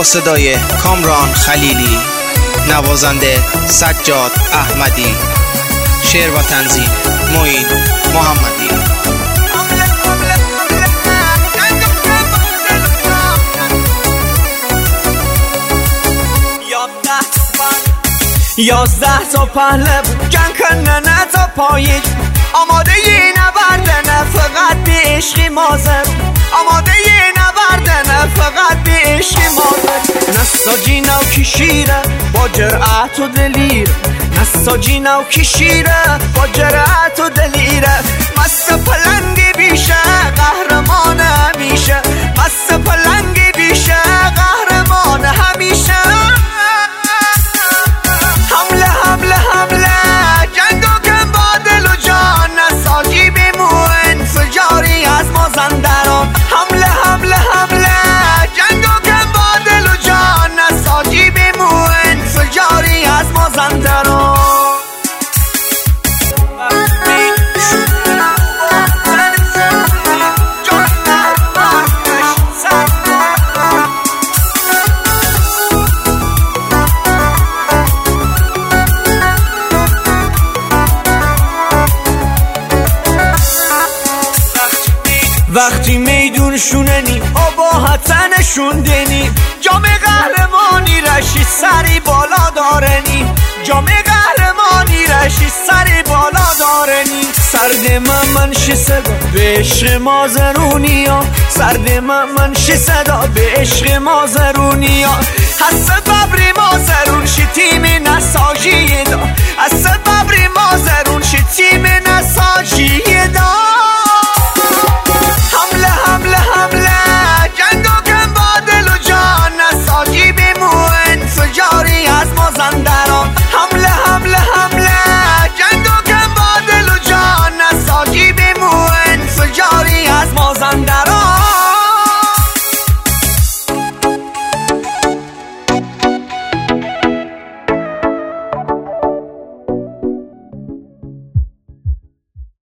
با صدای کامران خلیلی، نوازنده سجاد احمدی، شعر و تنظیم معین محمدی. یازده تا پهلو جنگ کنه تا پاییج، آماده یه نبردنه فقط به عشقی مازر، آماده یه نبردنه فقط به عشقی مازر. نساجی نو کی شیره با جرأت و دلیر، نساجی نو کی شیره با جرأت و دلیره. مست پلنگی بیشه قهرمان همیشه، مست پلنگی بیشه قهرمان همیشه. حمله حمله حمله جنگ و کن با دل و جان، نساجی بیمو انفجاری از مازندران. حمله حمله حمله جنگ و کن با دل و جان، نساجی بیمو انفجاری از مازندران. وقتی میدون شوننی آباحت نشوندنی، جام قهرمانی رشی سری بالا دارنی، جام قهرمانی رشی سری بالا دارنی. سرد من شی صدا به عشق مازرونیا، سرد من شی صدا به عشق مازرونیا. حس ببری مازرون شی تیم نسا